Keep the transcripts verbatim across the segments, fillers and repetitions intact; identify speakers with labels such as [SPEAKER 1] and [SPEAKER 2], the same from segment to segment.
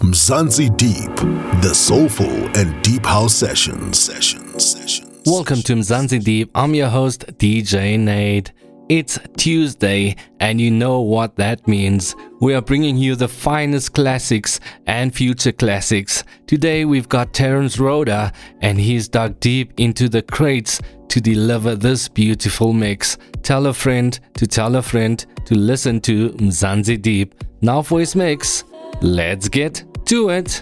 [SPEAKER 1] Mzansi Deep, the soulful and deep house sessions. Sessions. Sessions.
[SPEAKER 2] Welcome to Mzansi Deep. I'm your host, D J Nate. It's Tuesday, and you know what that means. We are bringing you the finest classics and future classics. Today we've got Terence Roda, and he's dug deep into the crates to deliver this beautiful mix. Tell a friend to tell a friend to listen to Mzansi Deep. Now for his mix. Let's get to it.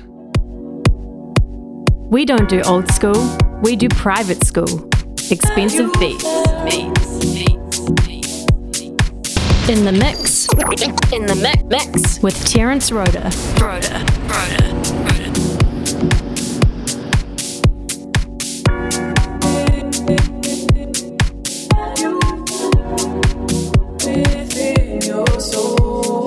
[SPEAKER 3] We don't do old school, we do private school. Expensive beats. In the mix. In the mix. mix with Terence Roda. Roda. Roda. Roda.
[SPEAKER 4] Within your soul.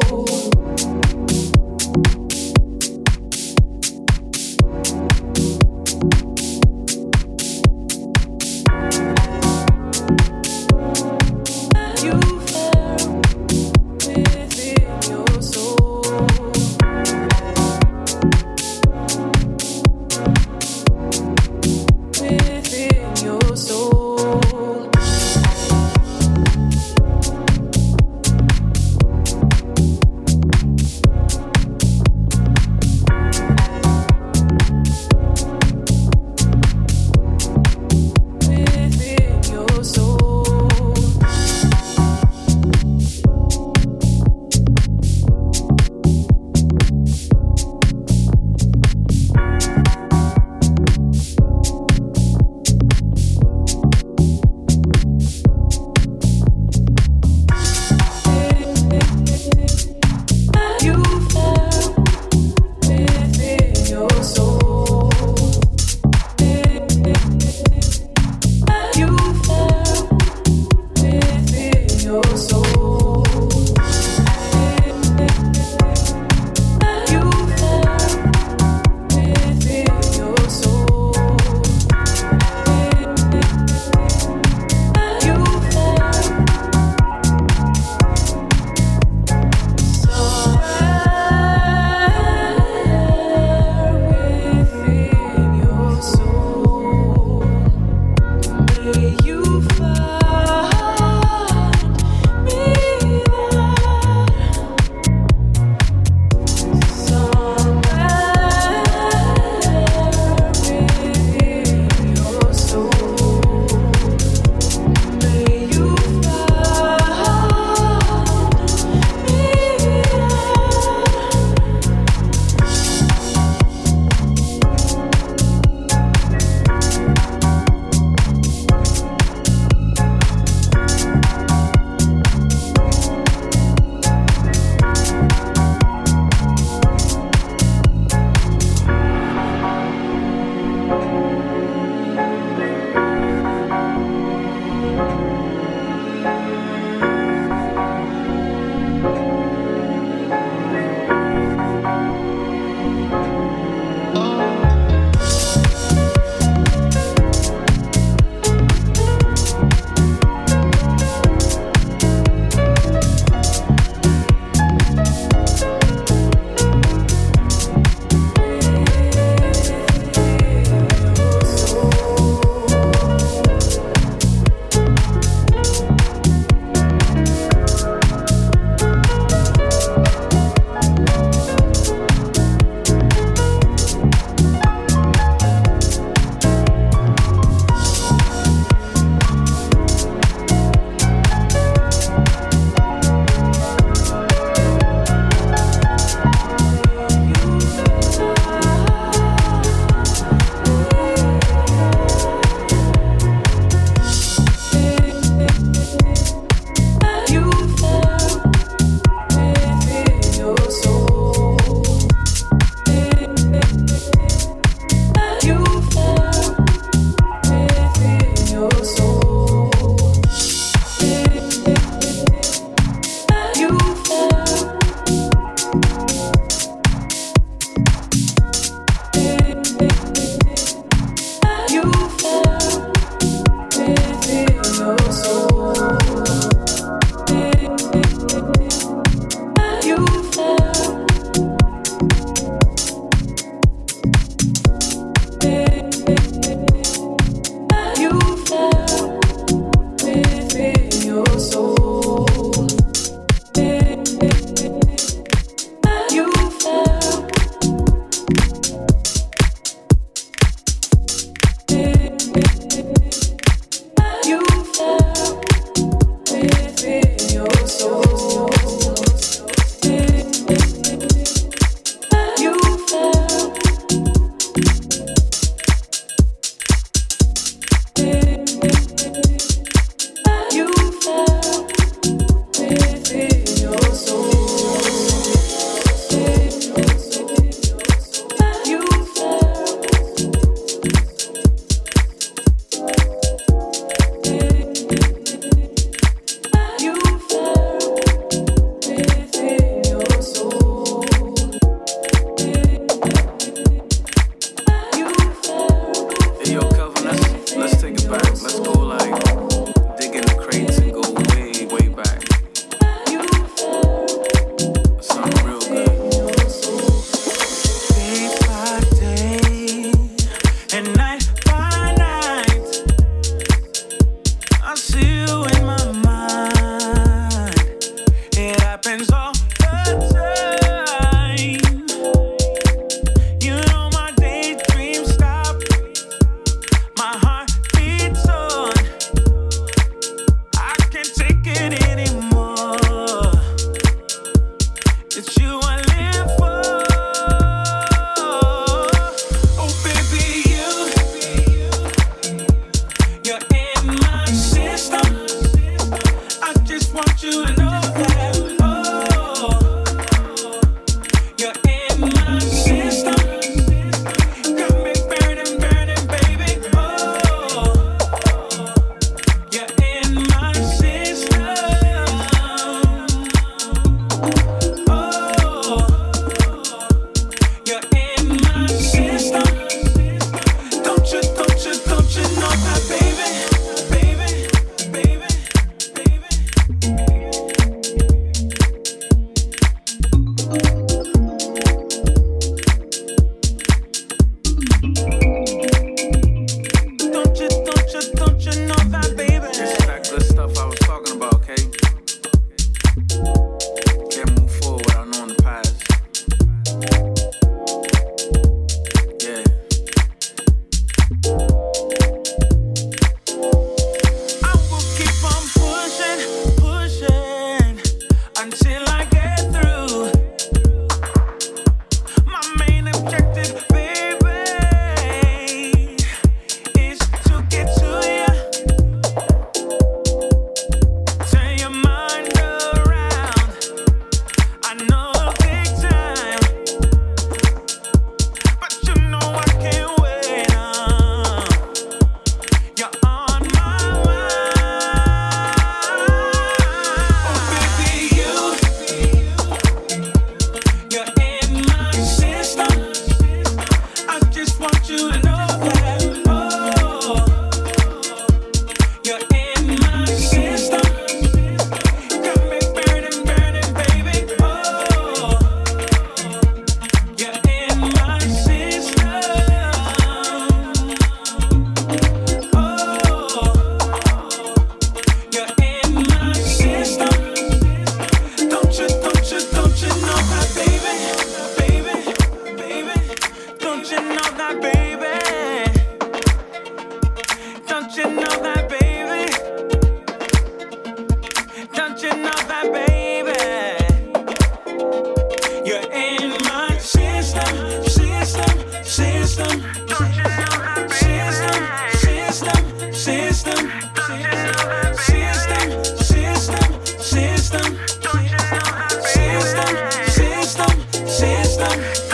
[SPEAKER 5] Don't you know that, baby? Don't you know that, baby? Don't you know that, baby? You're in my system, system, system. Don't you know that, baby? System, system, system. Don't you know that, baby? System, system, system. Don't you know that, baby? System, system, system.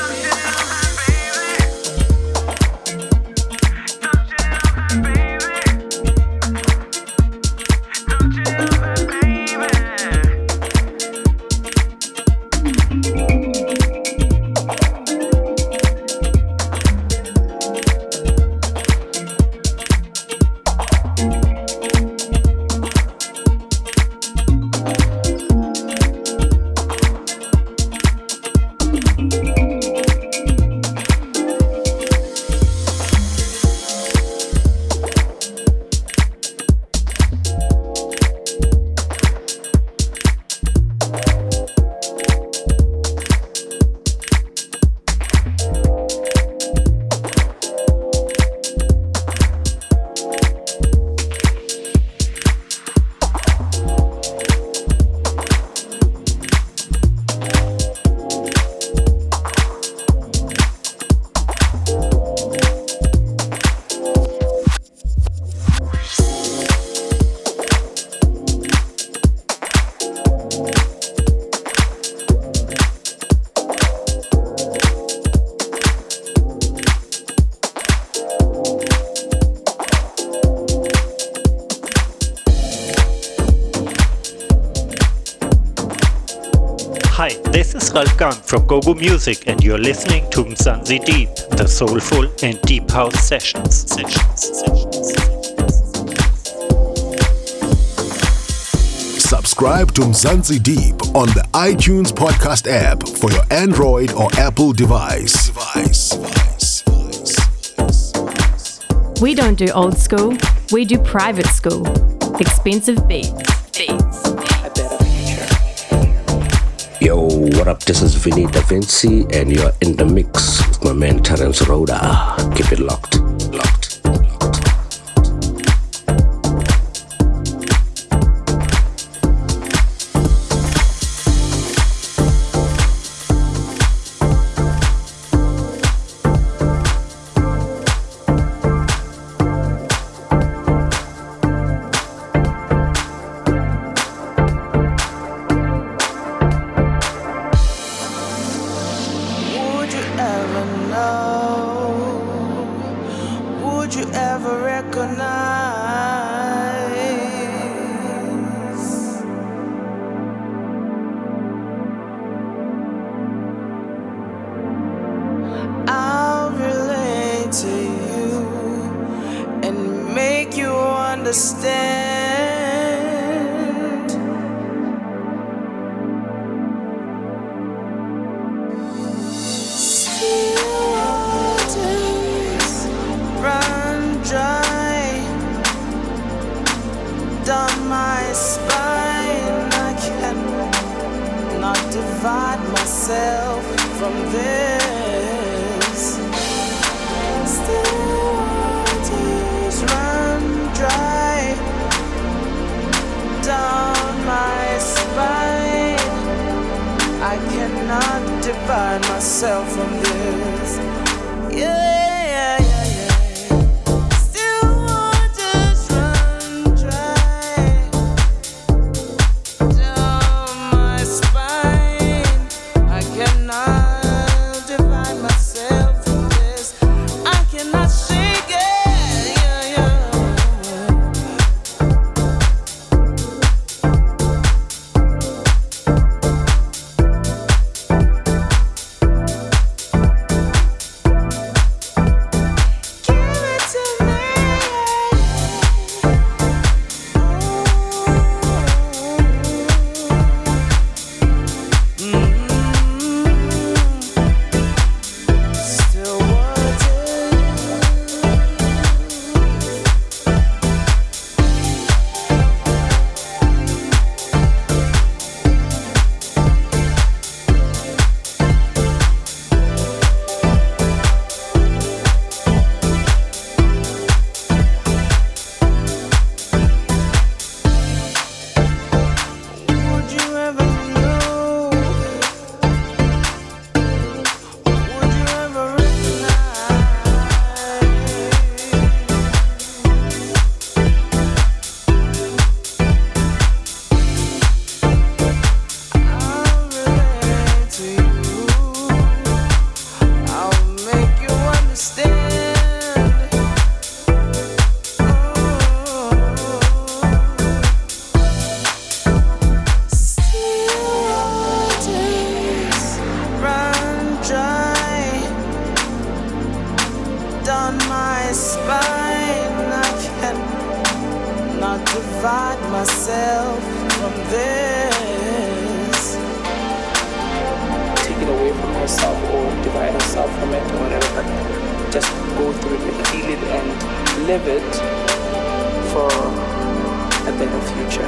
[SPEAKER 6] Hi, this is Ralf Gang from Gogo Music and you're listening to Mzansi Deep, the soulful and deep house sessions. sessions, sessions.
[SPEAKER 1] Subscribe to Mzansi Deep on the iTunes podcast app for your Android or Apple device. device.
[SPEAKER 3] We don't do old school, we do private school. Expensive beats. Beats.
[SPEAKER 7] Yo, what up? This is Vinny Da Vinci, and you're in the mix with my man Terence Rhoda. Keep it locked, locked.
[SPEAKER 5] Divide
[SPEAKER 8] spine. I cannot divide myself from this.
[SPEAKER 9] Take it away from herself or divide herself from it or whatever, but just go through it and feel it and live it for a better future.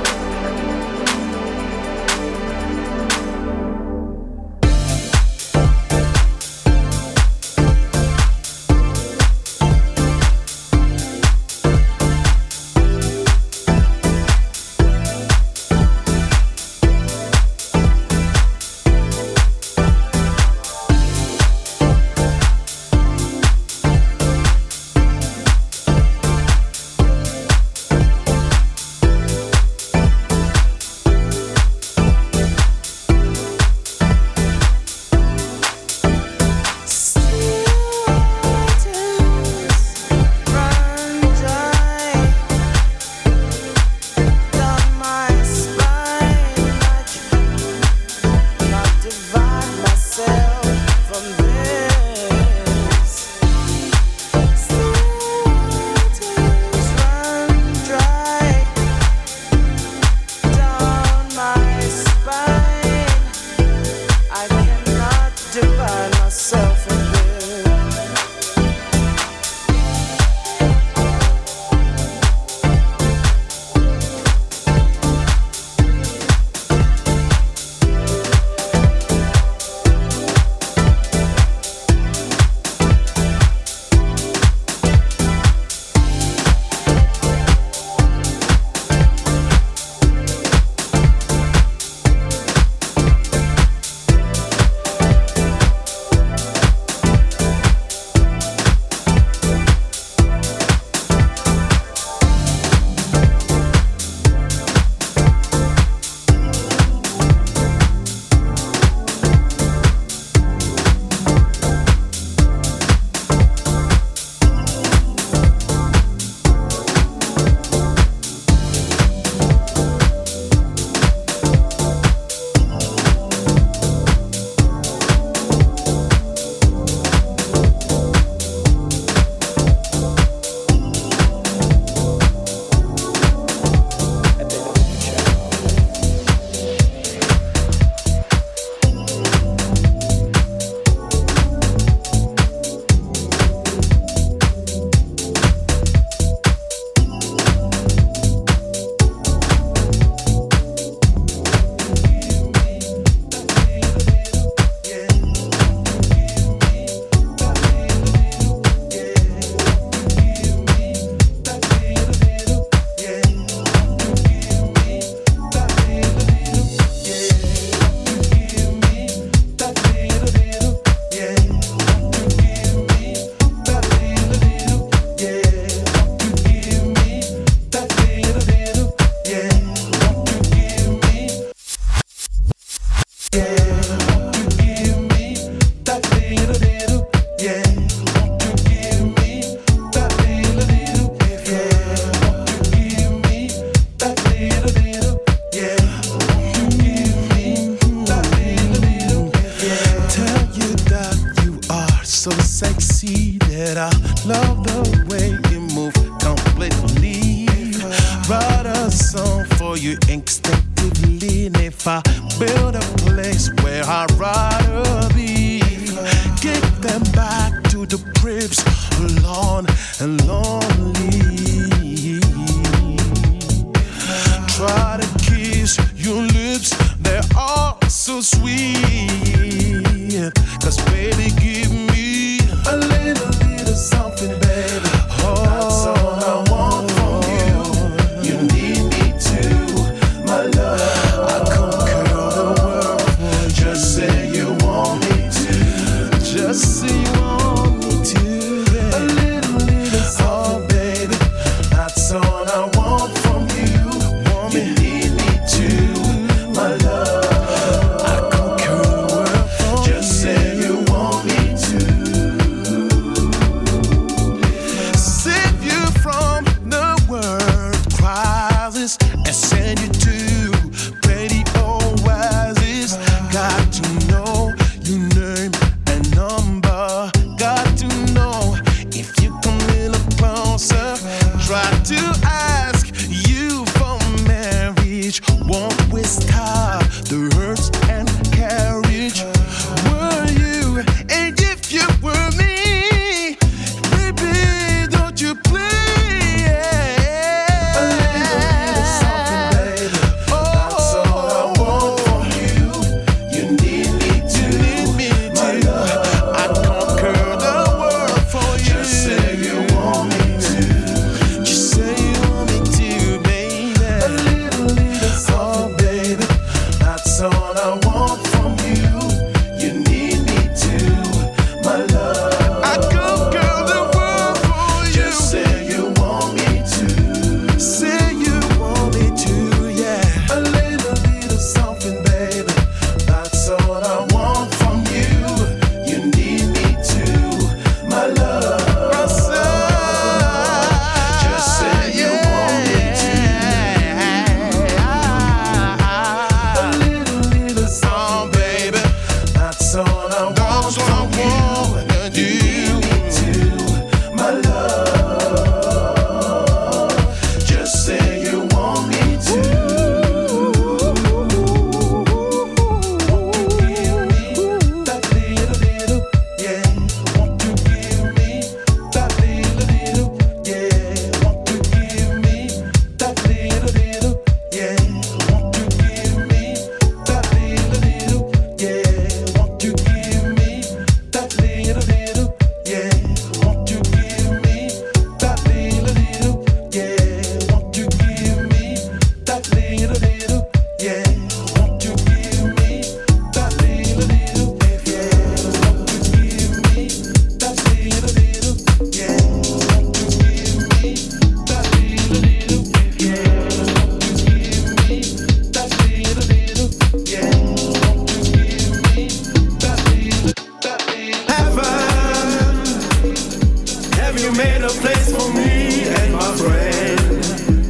[SPEAKER 10] made a place for me and my friend?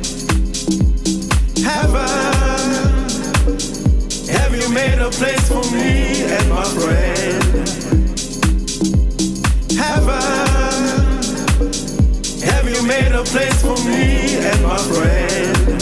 [SPEAKER 10] Heaven, have you made a place for me and my friend? Heaven, have you made a place for me and my friend?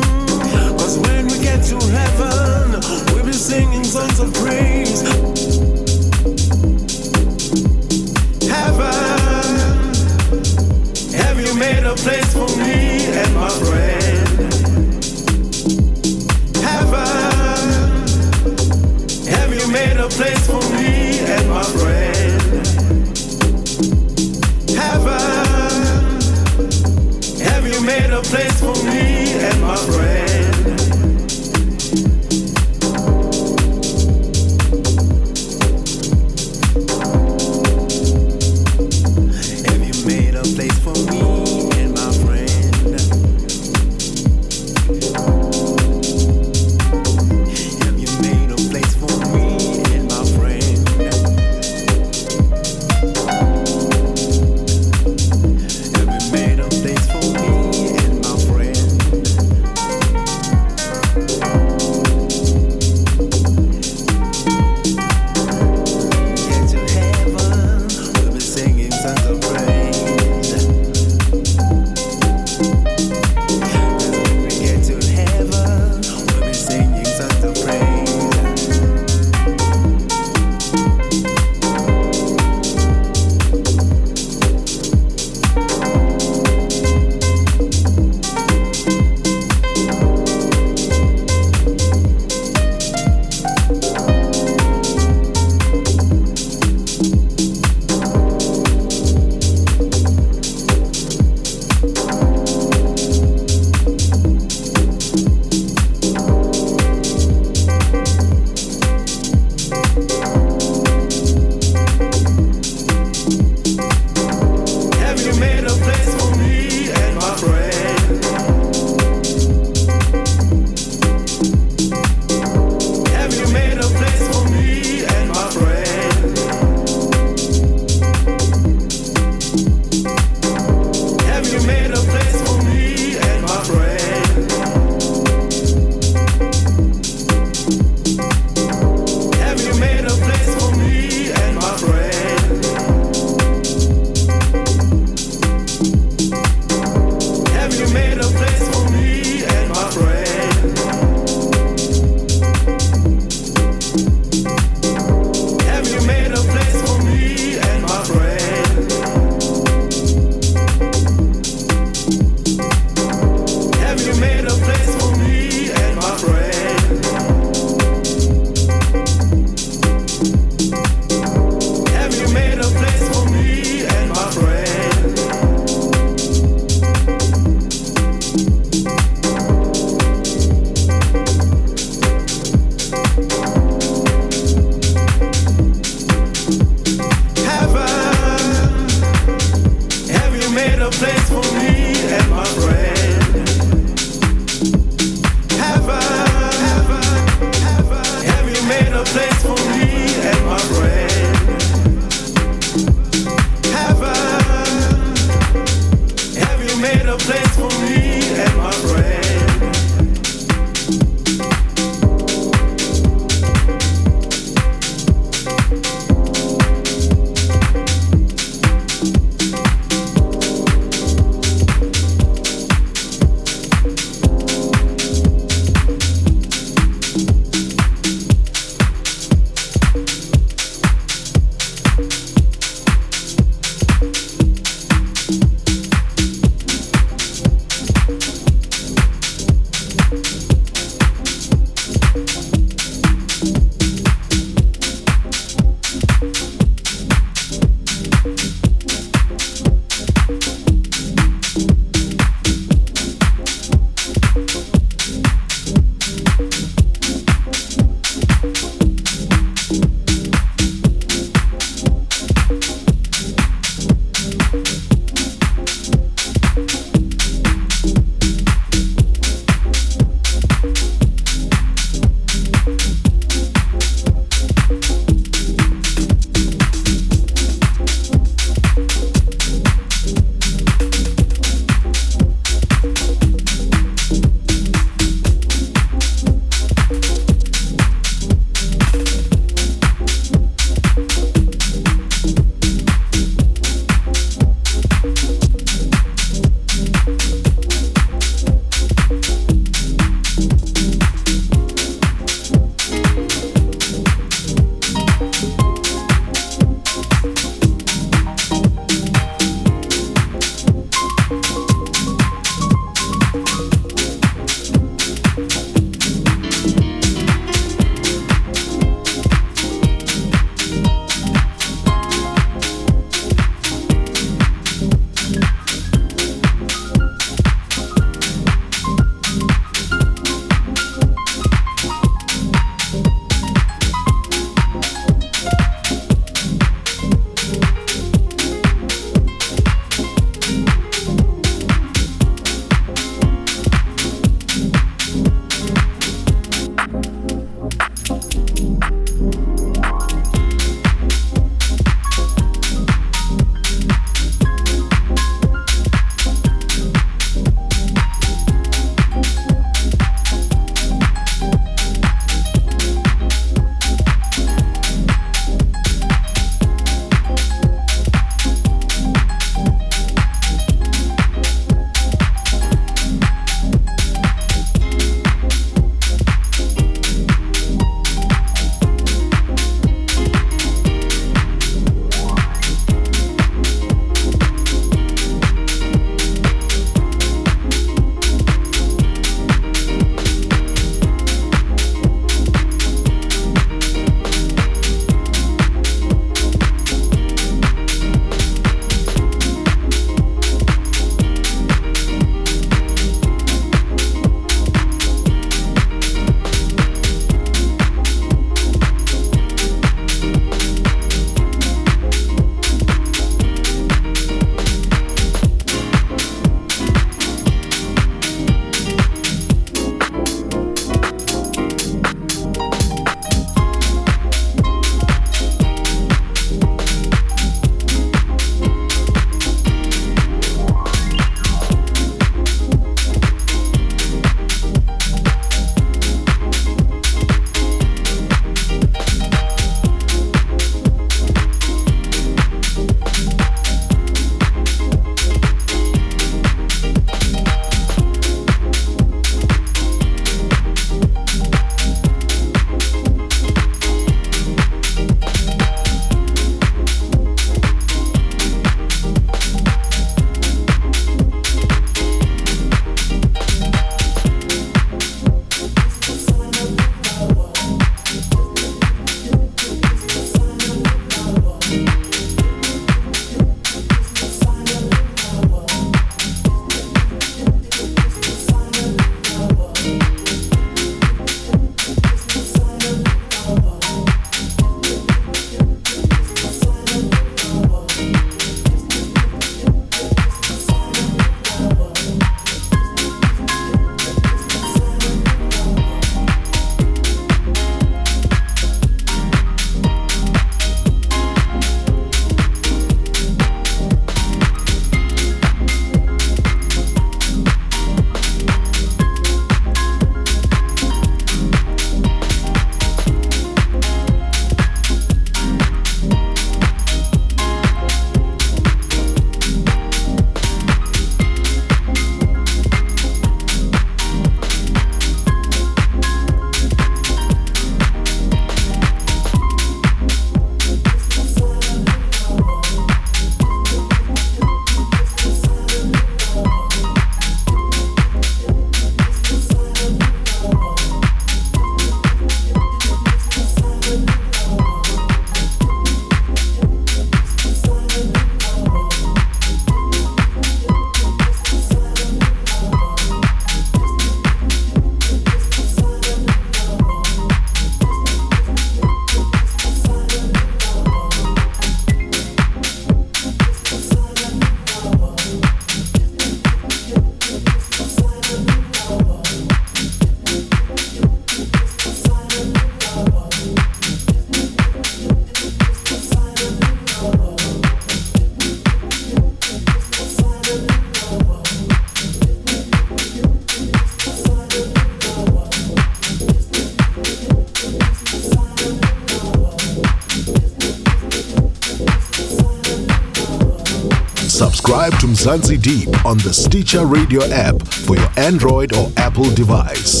[SPEAKER 1] Subscribe to Mzansi Deep on the Stitcher Radio app for your Android or Apple device.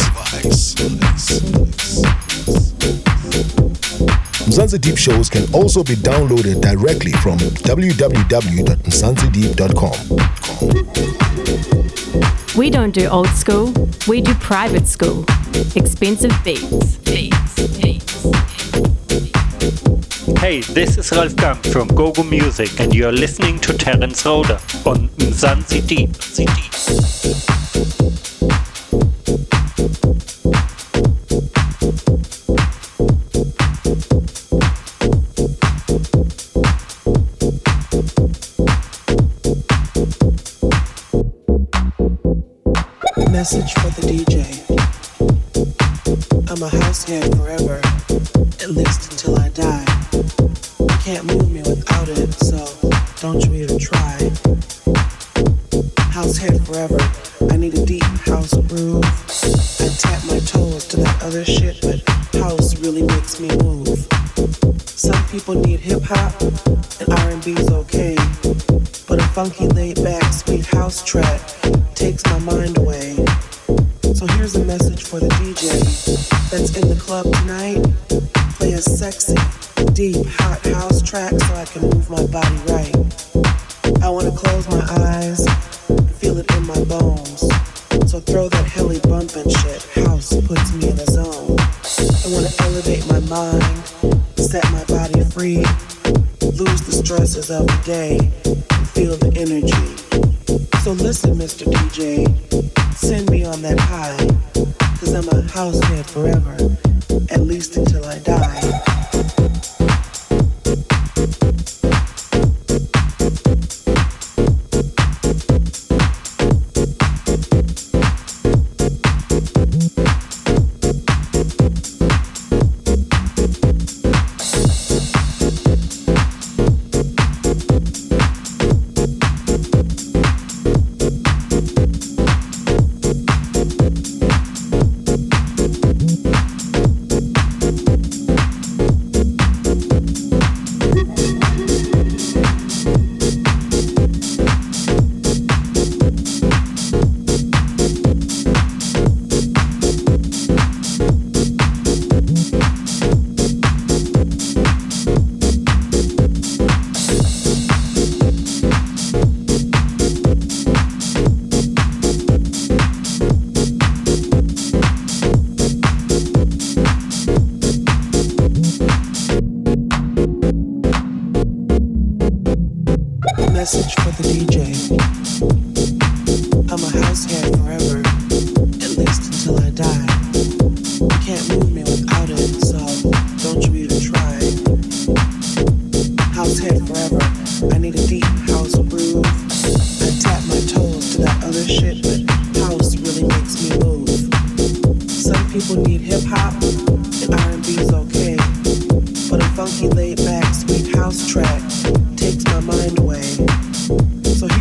[SPEAKER 1] Mzansi Deep shows can also be downloaded directly from w w w dot mzansi deep dot com.
[SPEAKER 3] We don't do old school, we do private school. Expensive beats. Beats. Beats.
[SPEAKER 6] Hey, this is Ralph Gump from Gogo Music and you're listening to Terence Roder on Mzansi Deep.
[SPEAKER 8] Message for the D J. I'm a househead forever, at least until I die. You can't move me without it, so don't you even try. Househead forever, I need a deep house groove. I tap my toes to that other shit, but house really makes me move. Some people need hip hop, and R and B's okay, but a funky laid back sweet house track takes my mind away. So here's a message for the D J that's in the club tonight. Play a sexy, deep, hot house track so I can move my body right. I wanna close my eyes and feel it in my bones. So throw that hilly bumpin' shit. House puts me in a zone. I wanna elevate my mind, set my body free, lose the stresses of the day, and feel the energy. So listen, Mister D J, send me on that high, cause I'm a househead forever, at least until I die. Message for the D J. I'm a househead forever, at least until I die. You can't move me without it, so don't you even try. Househead forever, I need a deep house groove. I tap my toes to that other shit, but house really makes me move. Some people need hip hop, and R and B's okay, but a funky laid back sweet house track takes my mind away. So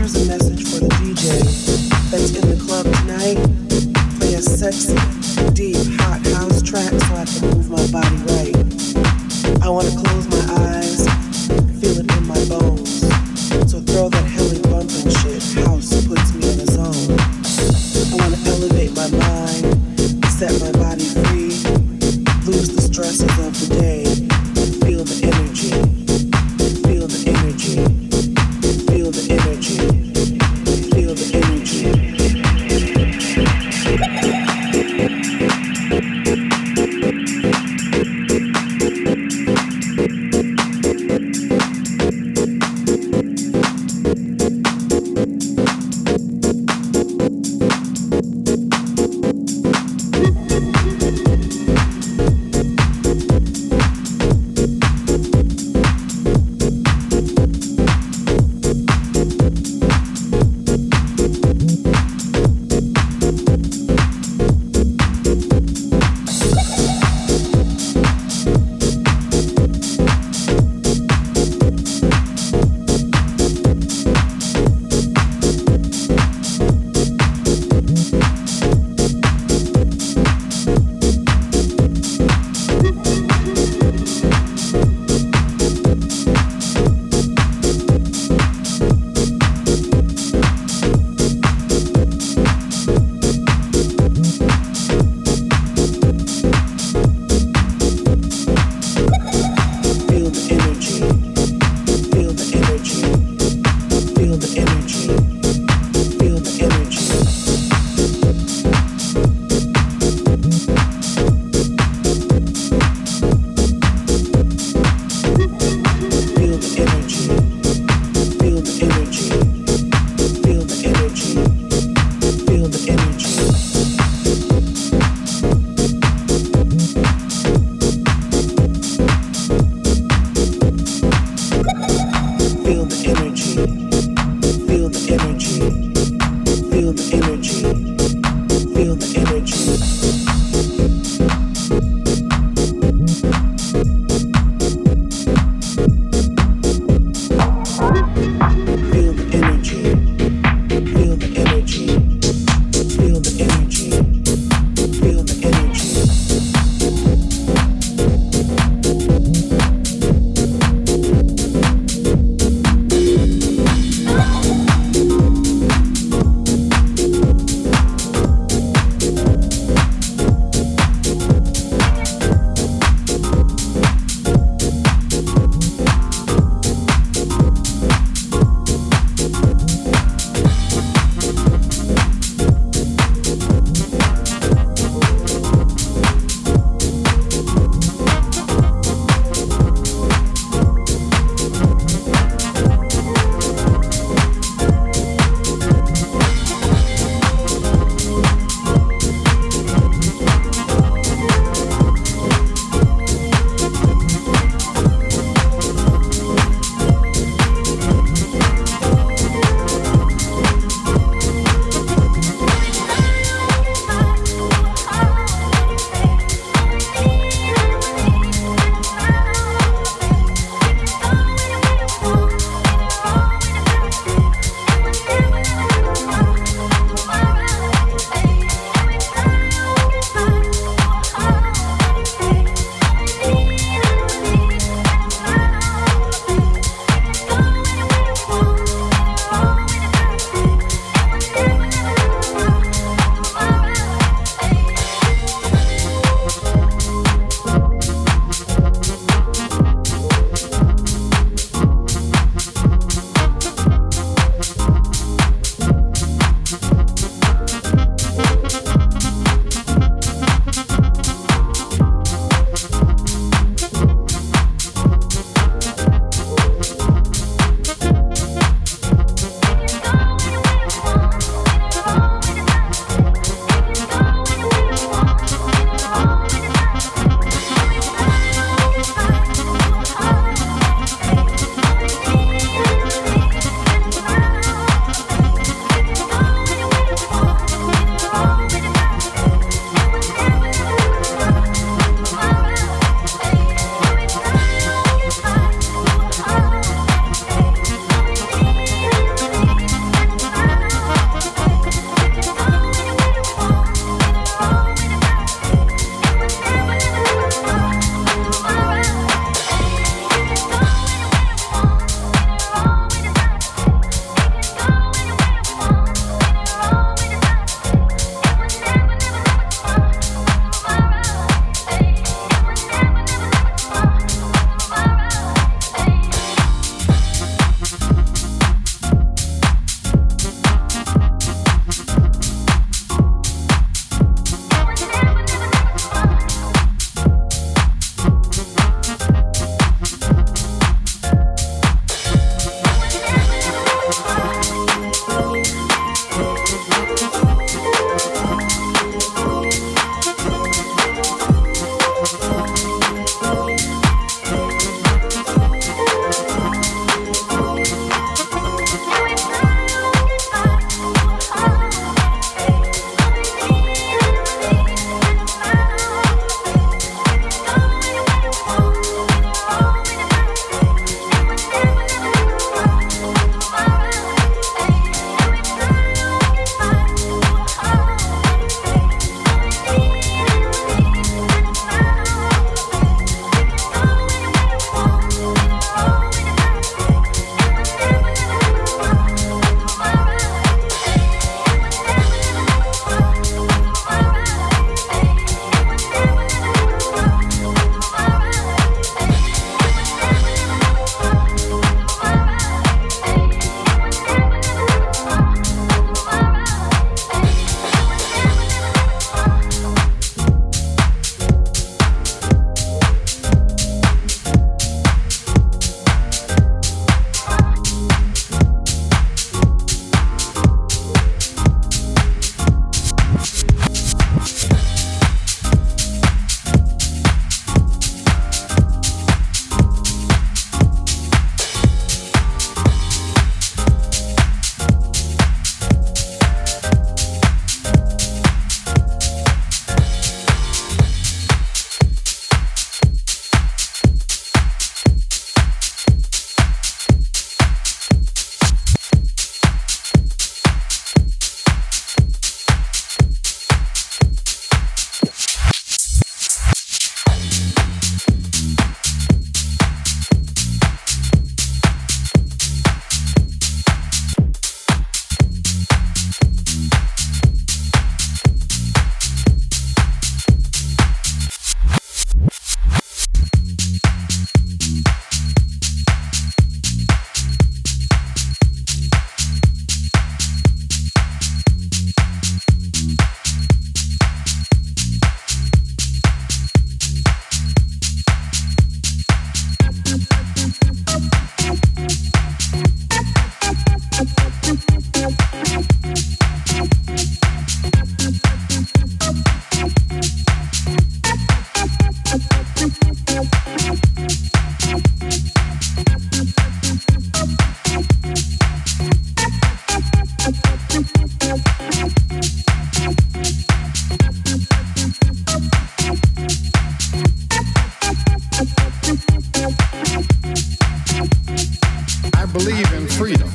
[SPEAKER 11] freedom.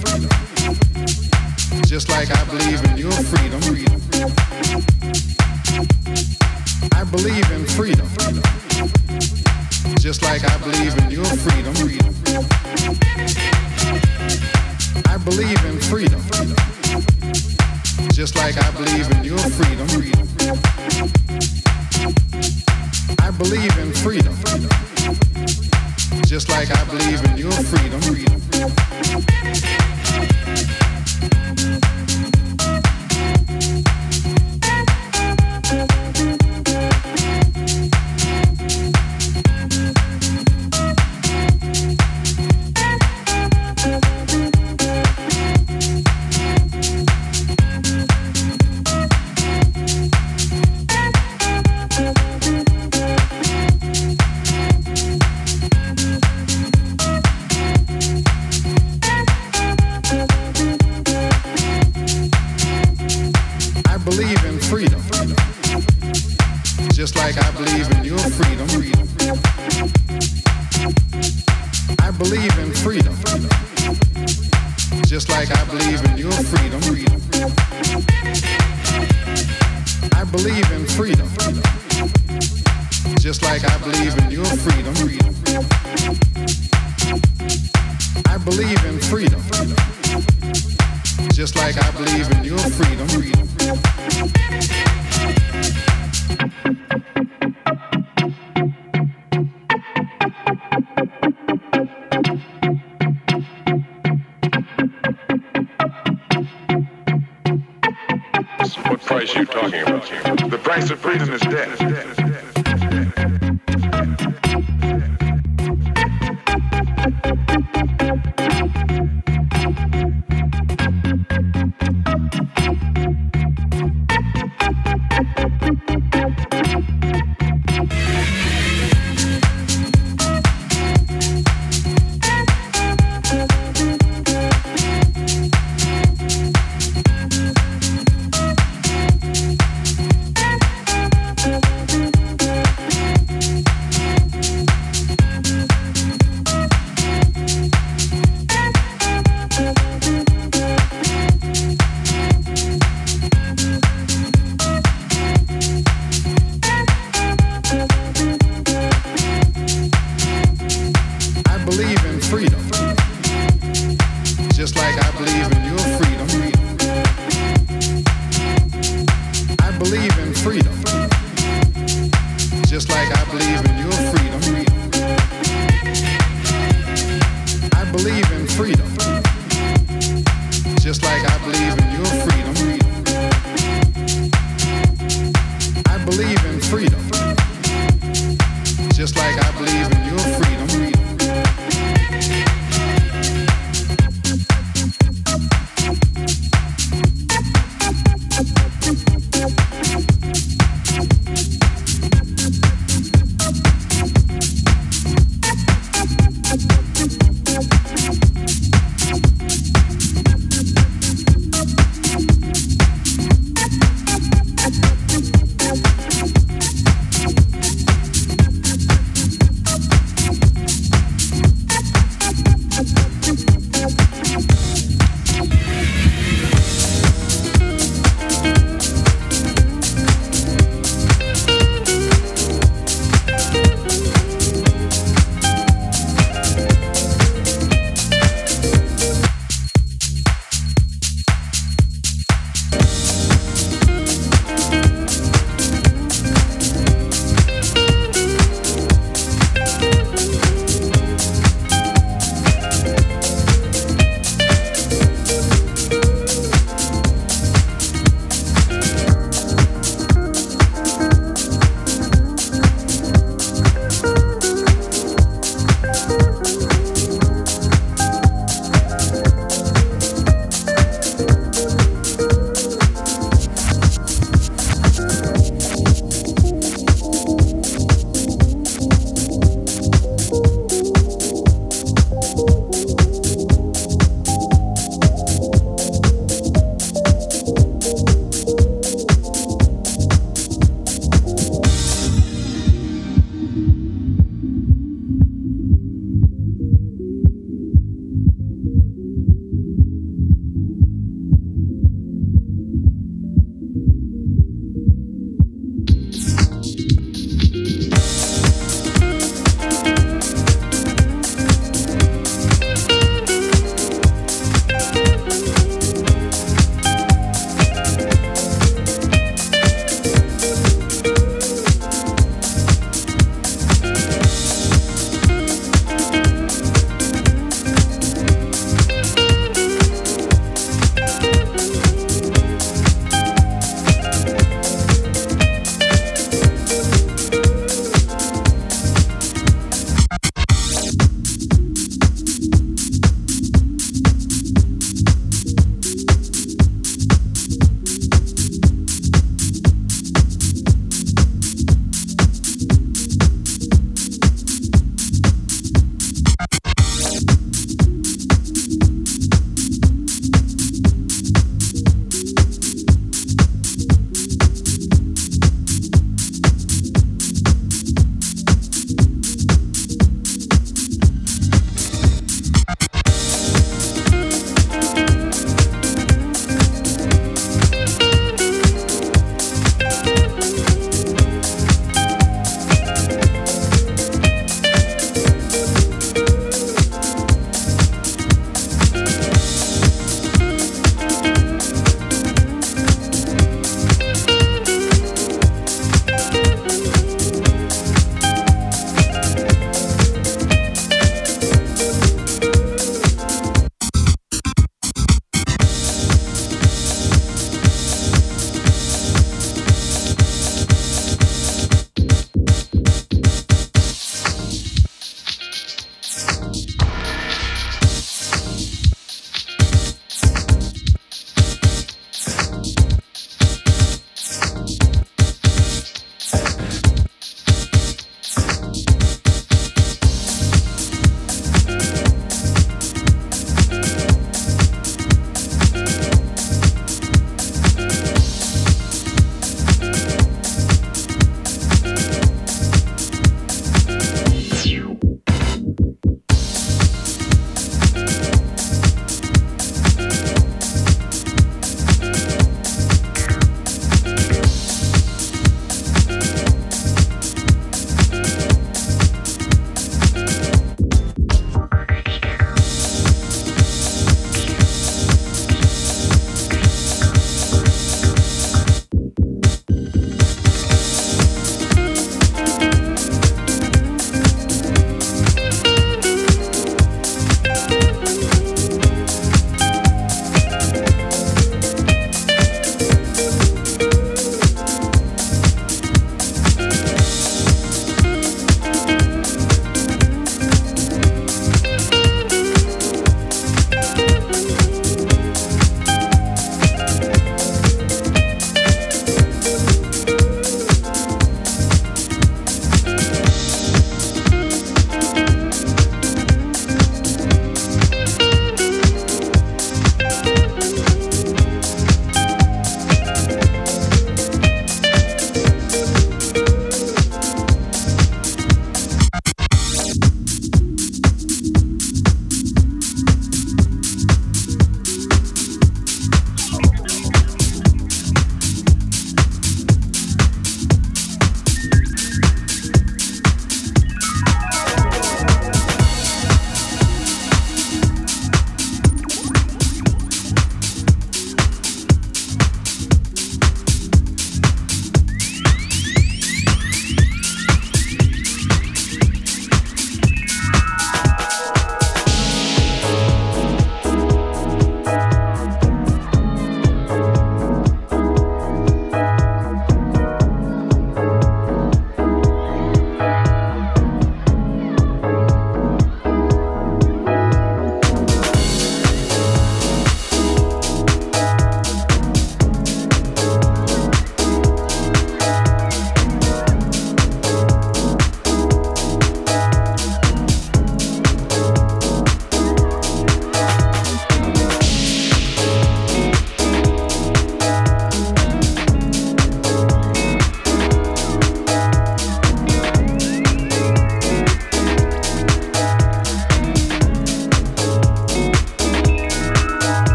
[SPEAKER 11] Just like I believe in your freedom. I believe in freedom. Just like I believe in your freedom. I believe in freedom. Just like I believe in your freedom. I believe in freedom. Just like I believe in your freedom. Just like I believe in your freedom. I believe in freedom. Just like I believe in your freedom. I believe in freedom. Just like I believe in your freedom. I believe in freedom. Just like I believe in your freedom.
[SPEAKER 12] What price are you talking about? The price of freedom is death.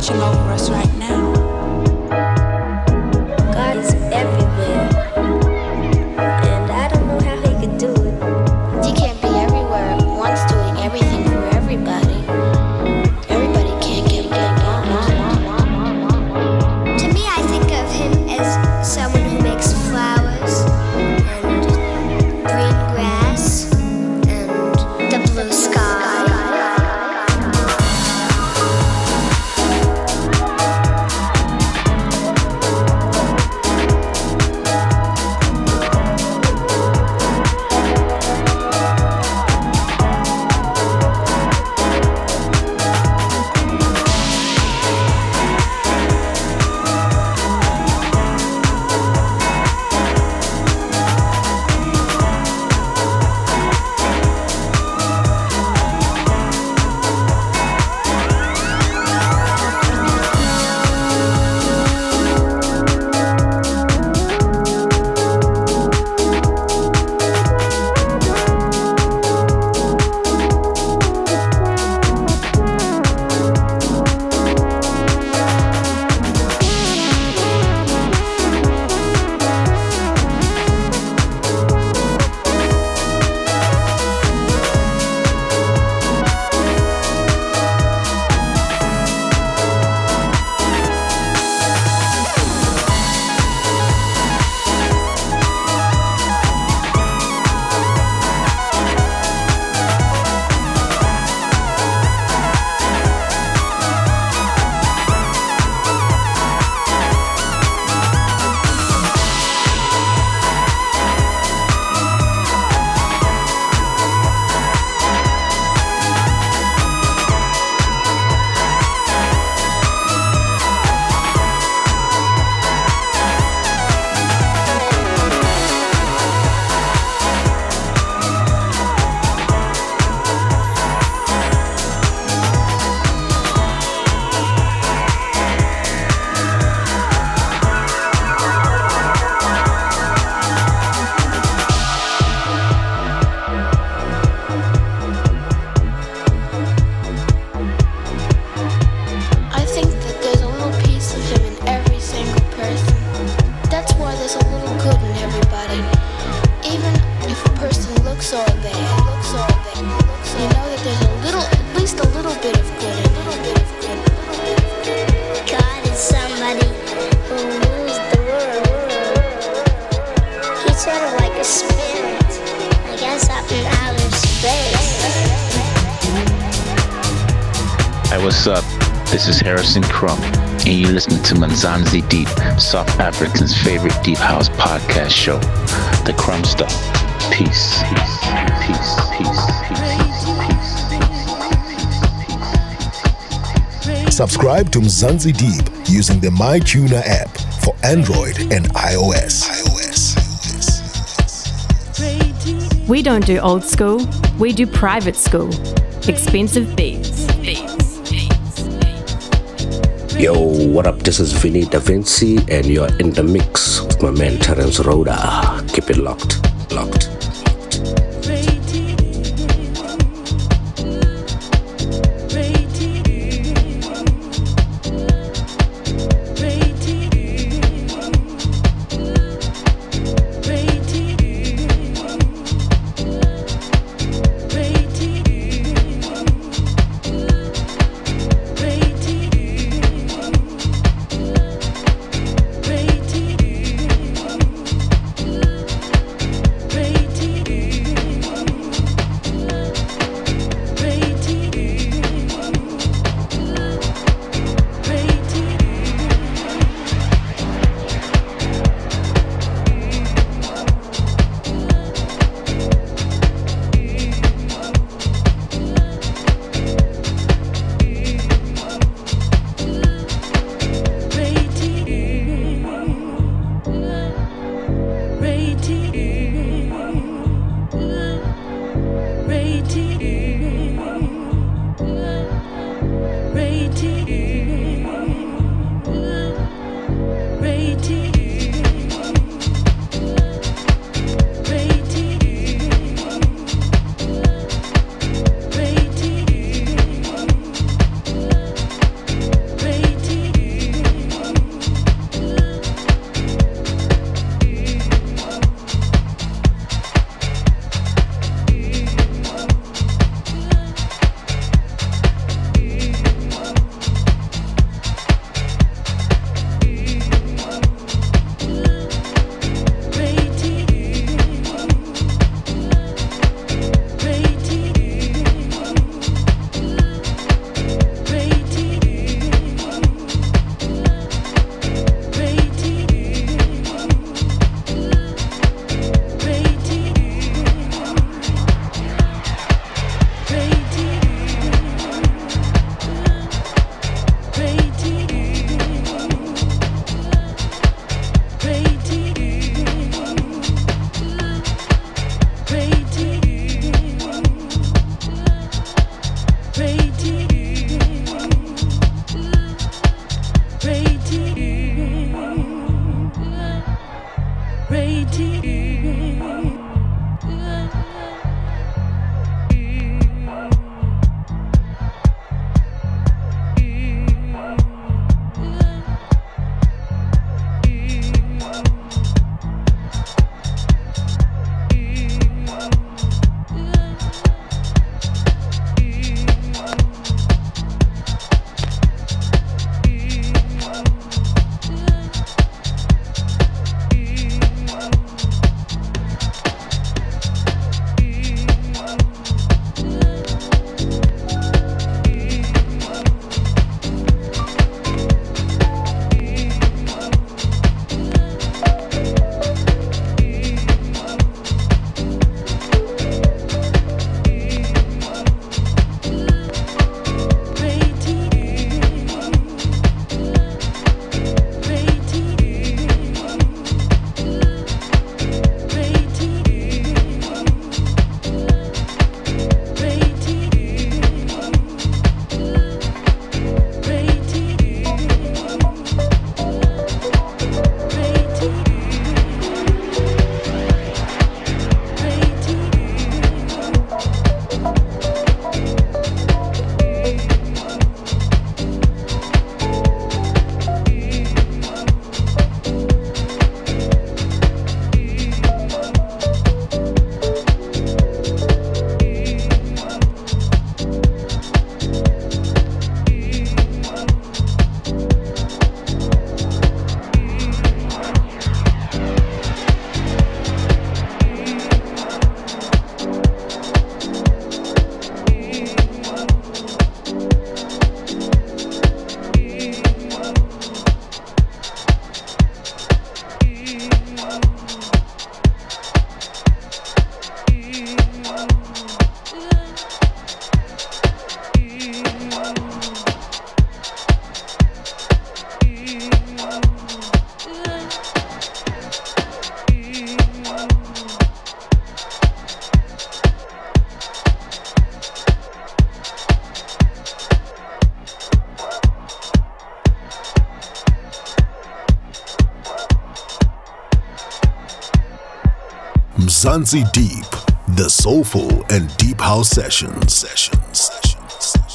[SPEAKER 13] watching over us right now.
[SPEAKER 14] God is everywhere. And I don't know how he could do it. He can't be everywhere at once doing everything for everybody. Everybody can't get what they want. To me, I think of him as someone who makes flowers and green grass and the blue sky.
[SPEAKER 15] What's up? This is Harrison Crump, and you're listening to Mzansi Deep, South Africa's favorite deep house podcast show, The Crumb Stuff. Peace, peace, peace, peace, peace, peace.
[SPEAKER 1] Subscribe to Mzansi Deep using the MyTuner app for Android and iOS. iOS.
[SPEAKER 3] We don't do old school, we do private school. Expensive beats. Beats.
[SPEAKER 7] Yo, what up? This is Vinny Da Vinci, and you're in the mix with my man Terence Rhoda. Keep it locked, locked.
[SPEAKER 14] Great
[SPEAKER 1] Mzansi Deep, the soulful and deep house sessions. Sessions. Sessions.